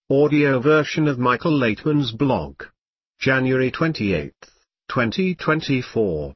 Audio version of Michael Laitman's blog. January 28, 2024.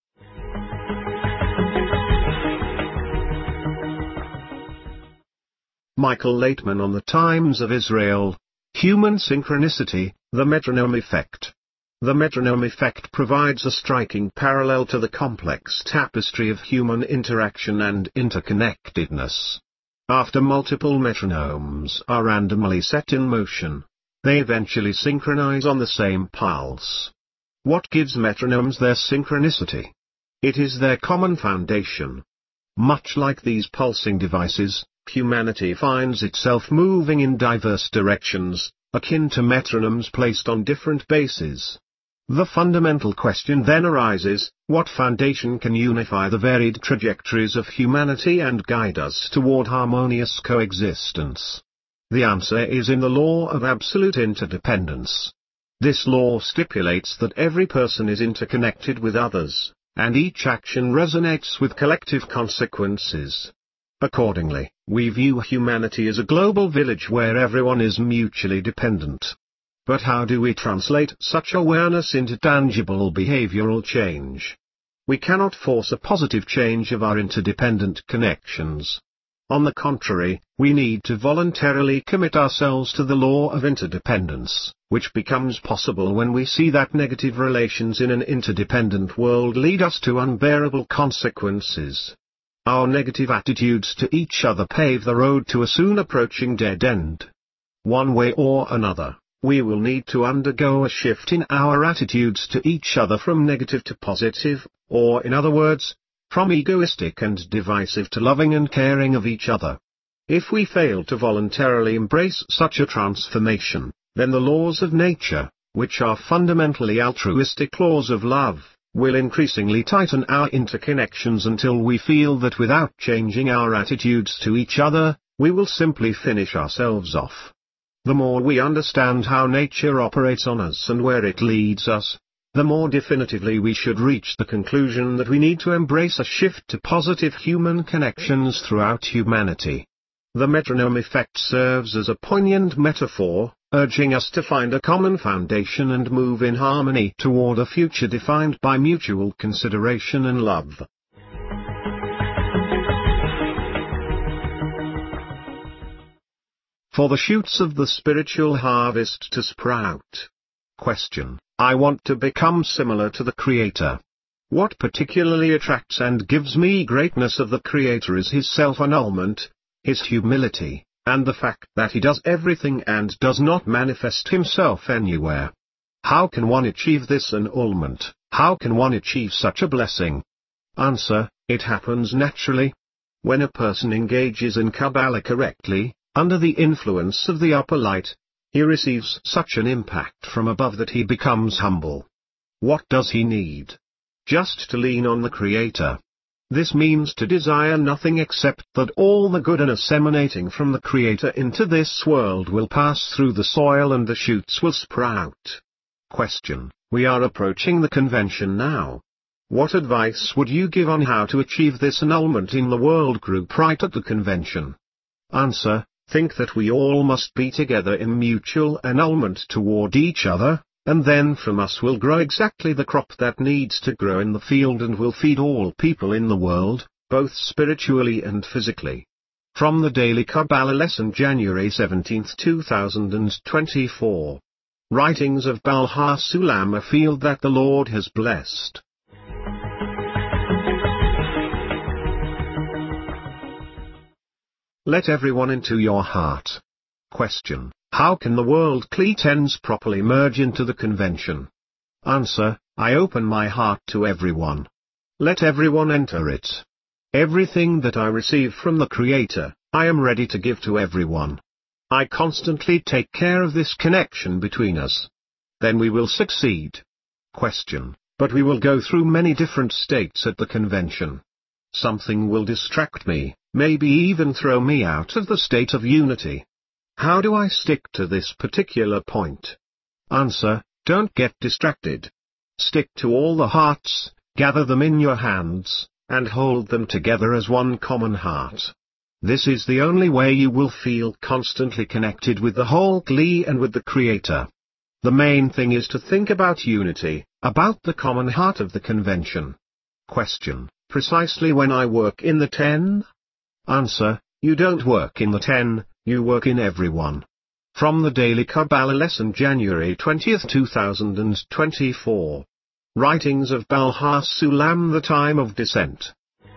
Michael Laitman on the Times of Israel. Human Synchronicity, the Metronome Effect. The metronome effect provides a striking parallel to the complex tapestry of human interaction and interconnectedness. After multiple metronomes are randomly set in motion, they eventually synchronize on the same pulse. What gives metronomes their synchronicity? It is their common foundation. Much like these pulsing devices, humanity finds itself moving in diverse directions, akin to metronomes placed on different bases. The fundamental question then arises, what foundation can unify the varied trajectories of humanity and guide us toward harmonious coexistence? The answer is in the law of absolute interdependence. This law stipulates that every person is interconnected with others, and each action resonates with collective consequences. Accordingly, we view humanity as a global village where everyone is mutually dependent. But how do we translate such awareness into tangible behavioral change? We cannot force a positive change of our interdependent connections. On the contrary, we need to voluntarily commit ourselves to the law of interdependence, which becomes possible when we see that negative relations in an interdependent world lead us to unbearable consequences. Our negative attitudes to each other pave the road to a soon approaching dead end. One way or another, we will need to undergo a shift in our attitudes to each other from negative to positive, or in other words, from egoistic and divisive to loving and caring of each other. If we fail to voluntarily embrace such a transformation, then the laws of nature, which are fundamentally altruistic laws of love, will increasingly tighten our interconnections until we feel that without changing our attitudes to each other, we will simply finish ourselves off. The more we understand how nature operates on us and where it leads us, the more definitively we should reach the conclusion that we need to embrace a shift to positive human connections throughout humanity. The metronome effect serves as a poignant metaphor, urging us to find a common foundation and move in harmony toward a future defined by mutual consideration and love. For the shoots of the spiritual harvest to sprout. Question: I want to become similar to the Creator. What particularly attracts and gives me greatness of the Creator is His self-annulment, His humility, and the fact that He does everything and does not manifest Himself anywhere. How can one achieve this annulment? How can one achieve such a blessing? Answer: it happens naturally. When a person engages in Kabbalah correctly, under the influence of the upper light, he receives such an impact from above that he becomes humble. What does he need? Just to lean on the Creator. This means to desire nothing except that all the goodness emanating from the Creator into this world will pass through the soil and the shoots will sprout. Question: we are approaching the convention now. What advice would you give on how to achieve this annulment in the world group right at the convention? Answer: think that we all must be together in mutual annulment toward each other, and then from us will grow exactly the crop that needs to grow in the field and will feed all people in the world, both spiritually and physically. From the Daily Kabbalah Lesson, January 17, 2024. Writings of Baal HaSulam, a field that the Lord has blessed. Let everyone into your heart. Question: how can the world Cretans properly merge into the convention? Answer: I open my heart to everyone. Let everyone enter it. Everything that I receive from the Creator, I am ready to give to everyone. I constantly take care of this connection between us. Then we will succeed. Question: but we will go through many different states at the convention. Something will distract me, maybe even throw me out of the state of unity. How do I stick to this particular point? Answer: don't get distracted. Stick to all the hearts, gather them in your hands, and hold them together as one common heart. This is the only way you will feel constantly connected with the whole Kli and with the Creator. The main thing is to think about unity, about the common heart of the convention. Question: precisely when I work in the 10? Answer: you don't work in the 10, you work in everyone. From the Daily Kabbalah Lesson, January 20, 2024. Writings of Baal HaSulam, The Time of Descent.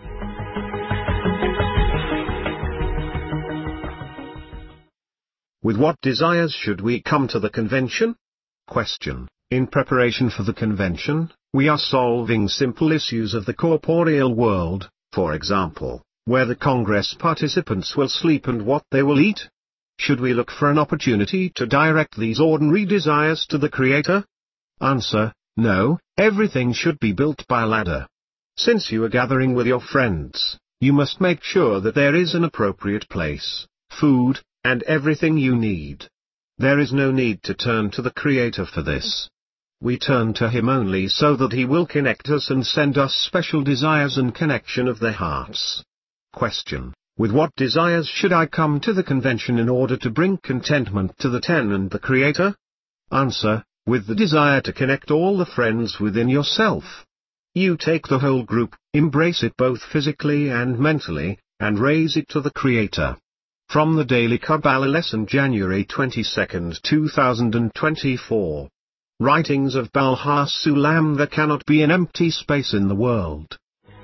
With what desires should we come to the convention? Question: in preparation for the convention, we are solving simple issues of the corporeal world, for example, where the Congress participants will sleep and what they will eat. Should we look for an opportunity to direct these ordinary desires to the Creator? Answer: no, everything should be built by ladder. Since you are gathering with your friends, you must make sure that there is an appropriate place, food, and everything you need. There is no need to turn to the Creator for this. We turn to Him only so that He will connect us and send us special desires and connection of their hearts. Question: with what desires should I come to the convention in order to bring contentment to the 10 and the Creator? Answer: with the desire to connect all the friends within yourself. You take the whole group, embrace it both physically and mentally, and raise it to the Creator. From the Daily Kabbalah Lesson, January 22, 2024. Writings of Baal HaSulam. There cannot be an empty space in the world.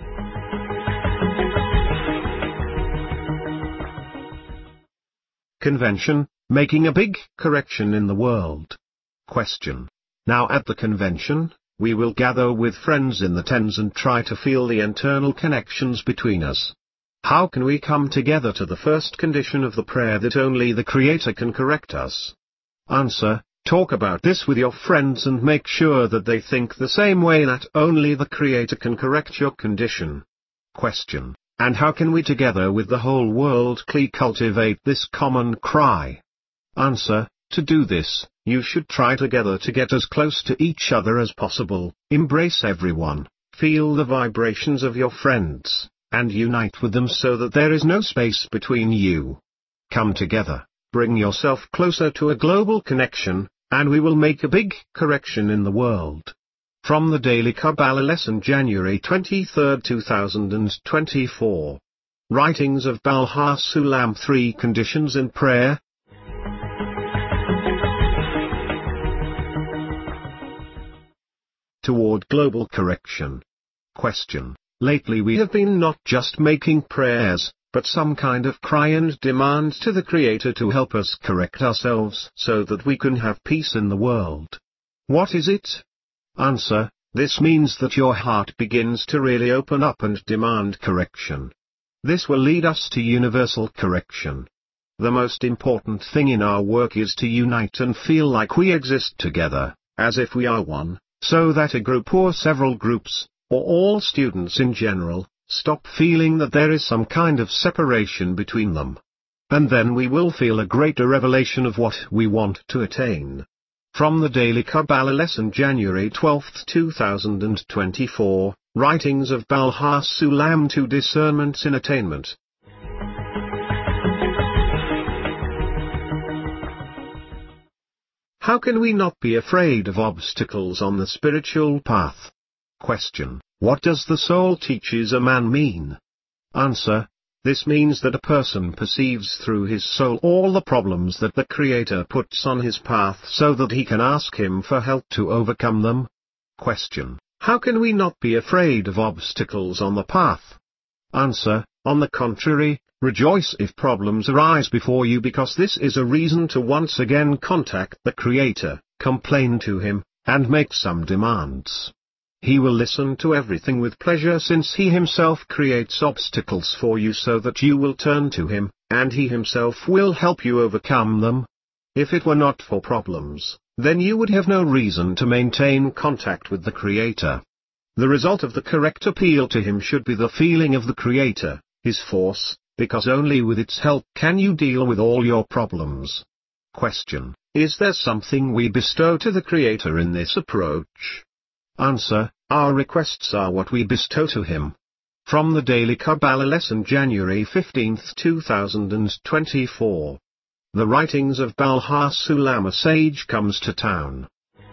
Convention, making a big correction in the world. Question: now at the convention, we will gather with friends in the 10s and try to feel the internal connections between us. How can we come together to the first condition of the prayer that only the Creator can correct us? Answer: talk about this with your friends and make sure that they think the same way, that only the Creator can correct your condition. Question: and how can we together with the whole world cultivate this common cry? Answer: to do this, you should try together to get as close to each other as possible, embrace everyone, feel the vibrations of your friends, and unite with them so that there is no space between you. Come together, bring yourself closer to a global connection, and we will make a big correction in the world. From the Daily Kabbalah Lesson, January 23, 2024. Writings of Baal HaSulam. 3 Conditions in Prayer. Toward global correction. Question: lately we have been not just making prayers, but some kind of cry and demand to the Creator to help us correct ourselves so that we can have peace in the world. What is it? Answer: this means that your heart begins to really open up and demand correction. This will lead us to universal correction. The most important thing in our work is to unite and feel like we exist together, as if we are one, so that a group or several groups, or all students in general, stop feeling that there is some kind of separation between them. And then we will feel a greater revelation of what we want to attain. From the Daily Kabbalah Lesson, January 12, 2024, Writings of Baal HaSulam. 2 Discernments in Attainment. How can we not be afraid of obstacles on the spiritual path? Question: what does the soul teaches a man mean? Answer: this means that a person perceives through his soul all the problems that the Creator puts on his path so that he can ask Him for help to overcome them. Question: how can we not be afraid of obstacles on the path? Answer: on the contrary, rejoice if problems arise before you, because this is a reason to once again contact the Creator, complain to Him, and make some demands. He will listen to everything with pleasure, since He Himself creates obstacles for you so that you will turn to Him, and He Himself will help you overcome them. If it were not for problems, then you would have no reason to maintain contact with the Creator. The result of the correct appeal to Him should be the feeling of the Creator, His force, because only with its help can you deal with all your problems. Question: is there something we bestow to the Creator in this approach? Answer: our requests are what we bestow to Him. From the Daily Kabbalah Lesson, January 15, 2024. The writings of Baal HaSulam, a sage, comes to town.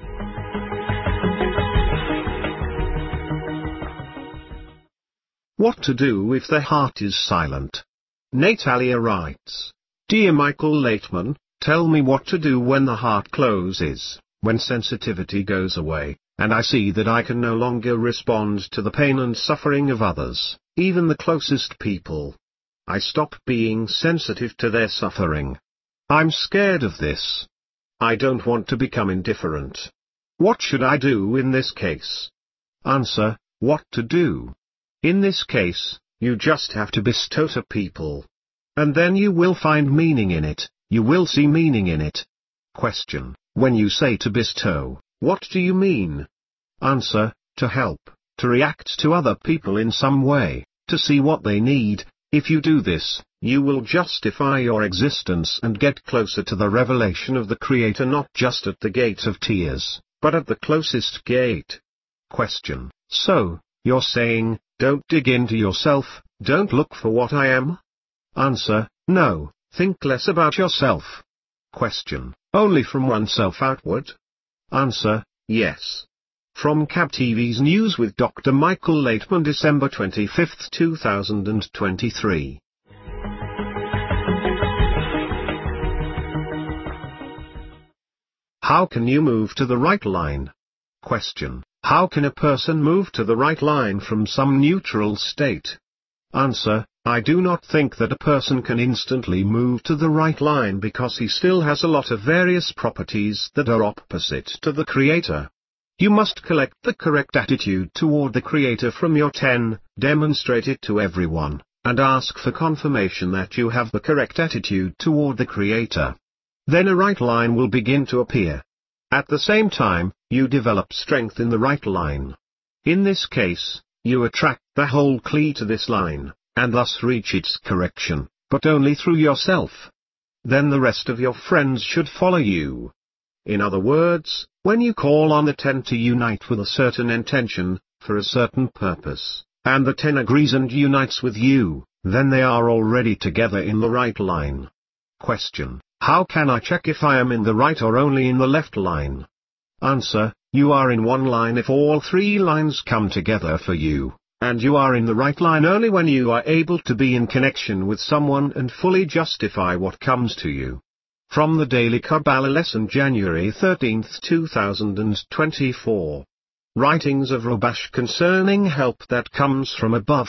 What to do if the heart is silent? Natalia writes, Dear Michael Laitman, tell me what to do when the heart closes, when sensitivity goes away, and I see that I can no longer respond to the pain and suffering of others, even the closest people. I stop being sensitive to their suffering. I'm scared of this. I don't want to become indifferent. What should I do in this case? Answer, what to do? In this case, you just have to bestow to people. And then you will find meaning in it, you will see meaning in it. Question, when you say to bestow, what do you mean? Answer, to help, to react to other people in some way, to see what they need. If you do this, you will justify your existence and get closer to the revelation of the Creator, not just at the gate of tears, but at the closest gate. Question, so, you're saying, don't dig into yourself, don't look for what I am? Answer, no, think less about yourself. Question, only from oneself outward? Answer, yes. From KAB TV's News with Dr. Michael Laitman, December 25, 2023. How can you move to the right line? Question, how can a person move to the right line from some neutral state? Answer, I do not think that a person can instantly move to the right line because he still has a lot of various properties that are opposite to the Creator. You must collect the correct attitude toward the Creator from your 10, demonstrate it to everyone, and ask for confirmation that you have the correct attitude toward the Creator. Then a right line will begin to appear. At the same time, you develop strength in the right line. In this case, you attract the whole Kli to this line, and thus reach its correction, but only through yourself. Then the rest of your friends should follow you. In other words, when you call on the 10 to unite with a certain intention, for a certain purpose, and the 10 agrees and unites with you, then they are already together in the right line. Question, how can I check if I am in the right or only in the left line? Answer, you are in one line if all 3 lines come together for you. And you are in the right line only when you are able to be in connection with someone and fully justify what comes to you. From the Daily Kabbalah Lesson, January 13, 2024. Writings of Rabash concerning help that comes from above.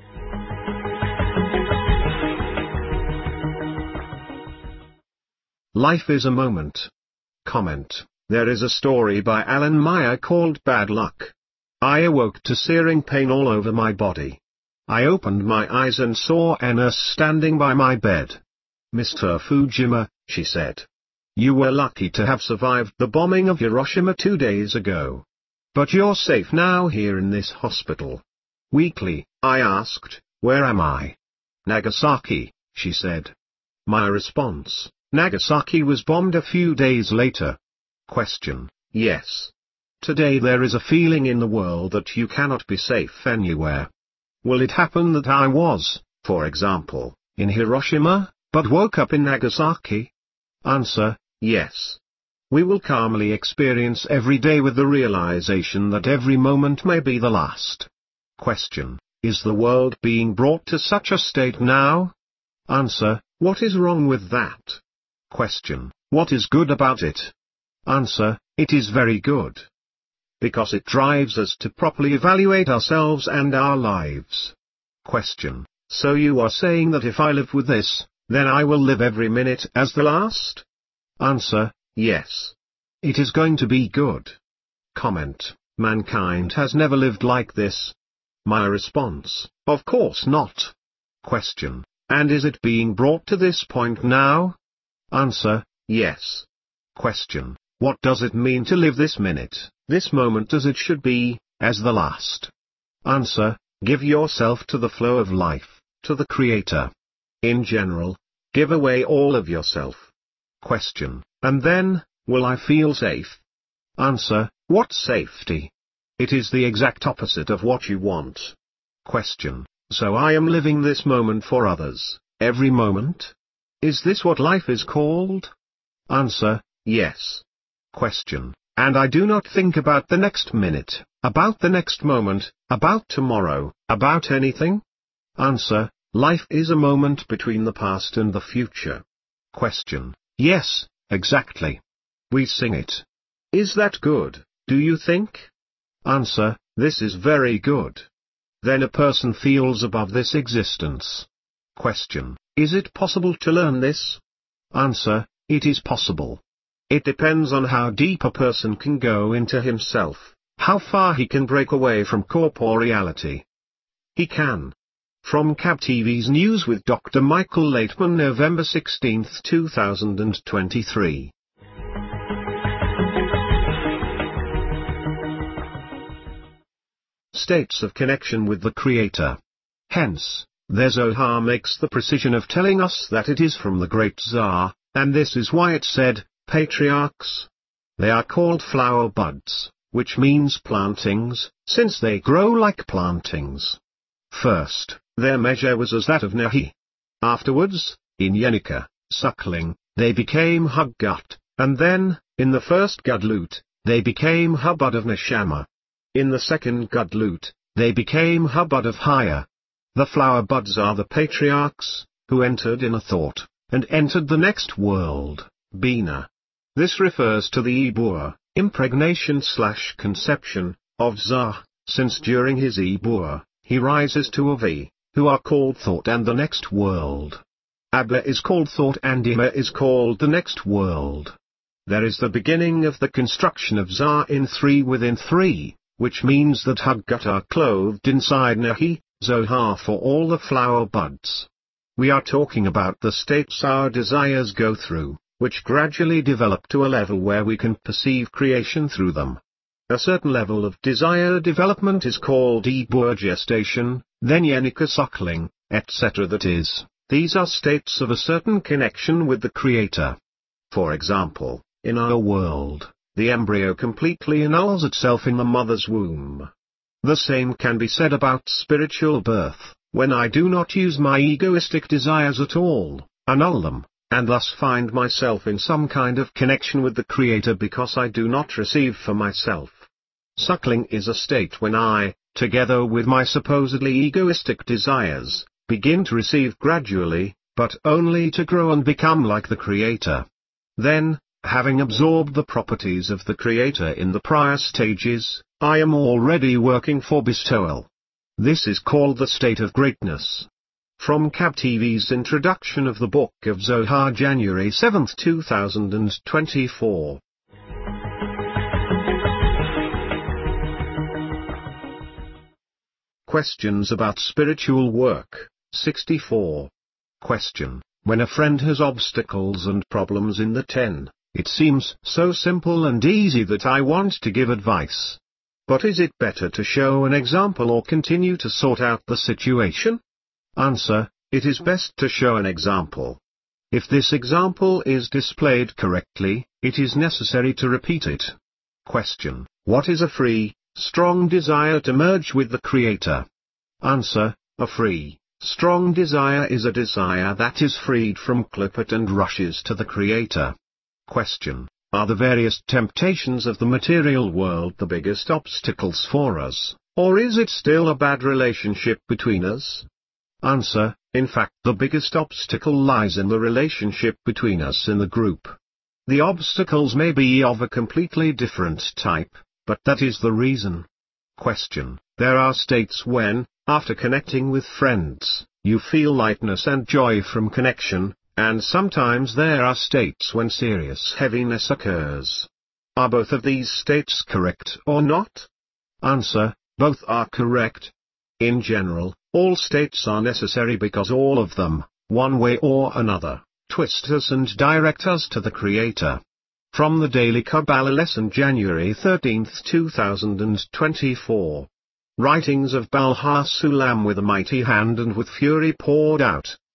Life is a moment. Comment. There is a story by Alan Meyer called Bad Luck. I awoke to searing pain all over my body. I opened my eyes and saw a nurse standing by my bed. Mr. Fujima, she said. You were lucky to have survived the bombing of Hiroshima 2 days ago. But you're safe now here in this hospital. Weakly, I asked, where am I? Nagasaki, she said. My response, Nagasaki was bombed a few days later. Question, yes. Today there is a feeling in the world that you cannot be safe anywhere. Will it happen that I was, for example, in Hiroshima, but woke up in Nagasaki? Answer, yes. We will calmly experience every day with the realization that every moment may be the last. Question, is the world being brought to such a state now? Answer, what is wrong with that? Question, what is good about it? Answer, it is very good. Because it drives us to properly evaluate ourselves and our lives. Question, so you are saying that if I live with this, then I will live every minute as the last? Answer, yes. It is going to be good. Comment, mankind has never lived like this. My response, of course not. Question, and is it being brought to this point now? Answer, yes. Question, what does it mean to live this minute, this moment as it should be, as the last? Answer, give yourself to the flow of life, to the Creator. In general, give away all of yourself. Question, and then, will I feel safe? Answer, what safety? It is the exact opposite of what you want. Question, So I am living this moment for others, every moment? Is this what life is called? Answer, yes. Question, and I do not think about the next minute, about the next moment, about tomorrow, about anything? Answer, life is a moment between the past and the future. Question, yes, exactly. We sing it. Is that good, do you think? Answer, this is very good. Then a person feels above this existence. Question, is it possible to learn this? Answer, it is possible. It depends on how deep a person can go into himself, how far he can break away from corporeality. He can. From CAB TV's News with Dr. Michael Laitman, November 16, 2023. States of connection with the Creator. Hence, their Zohar makes the precision of telling us that it is from the great Tsar, and this is why it said, patriarchs. They are called flower buds, which means plantings, since they grow like plantings. First, their measure was as that of Nehi. Afterwards, in Yenika, suckling, they became Huggut, and then, in the first Gudlut, they became Hubud of Neshama. In the second Gudlut, they became Hubud of Haya. The flower buds are the patriarchs, who entered in a thought, and entered the next world, Bina. This refers to the Ibur, impregnation/conception, of Zah, since during his Ibur, he rises to Avi, who are called thought and the next world. Abba is called thought and Ima is called the next world. There is the beginning of the construction of Zah in 3 within 3, which means that Huggut are clothed inside Nehi, Zohar for all the flower buds. We are talking about the states our desires go through, which gradually develop to a level where we can perceive creation through them. A certain level of desire development is called Ibur gestation, then Yenika suckling, etc. That is, these are states of a certain connection with the Creator. For example, in our world, the embryo completely annuls itself in the mother's womb. The same can be said about spiritual birth, when I do not use my egoistic desires at all, annul them, and thus find myself in some kind of connection with the Creator because I do not receive for myself. Suckling is a state when I, together with my supposedly egoistic desires, begin to receive gradually, but only to grow and become like the Creator. Then, having absorbed the properties of the Creator in the prior stages, I am already working for bestowal. This is called the state of greatness. From CAB TV's introduction of the Book of Zohar, January 7, 2024. Questions about spiritual work, 64. Question. When a friend has obstacles and problems in the 10, it seems so simple and easy that I want to give advice. But is it better to show an example or continue to sort out the situation? Answer, it is best to show an example. If this example is displayed correctly, it is necessary to repeat it. Question, what is a free, strong desire to merge with the Creator? Answer, a free, strong desire is a desire that is freed from klipot and rushes to the Creator. Question, are the various temptations of the material world the biggest obstacles for us, or is it still a bad relationship between us? Answer, in fact the biggest obstacle lies in the relationship between us in the group. The obstacles may be of a completely different type, but that is the reason. Question, there are states when, after connecting with friends, you feel lightness and joy from connection, and sometimes there are states when serious heaviness occurs. Are both of these states correct or not? Answer, both are correct. In general, all states are necessary because all of them, one way or another, twist us and direct us to the Creator. From the Daily Kabbalah Lesson, January 13, 2024. Writings of Baal HaSulam with a mighty hand and with fury poured out,